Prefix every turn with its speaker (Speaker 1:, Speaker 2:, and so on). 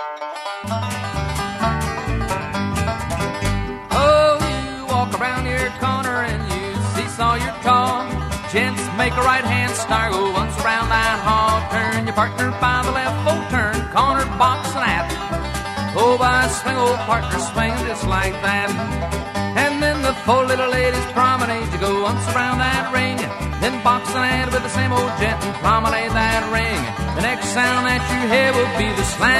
Speaker 1: Oh, you walk around your corner and you seesaw your call. Gents, make a right-hand star, go once around that hall. Turn your partner by the left, full turn, corner, box, and at. Oh, by swing, old partner, swing just like that. And then the four little ladies promenade. You go once around that ring, then box and add with the same old gent and promenade that ring. The next sound that you hear will be the slam.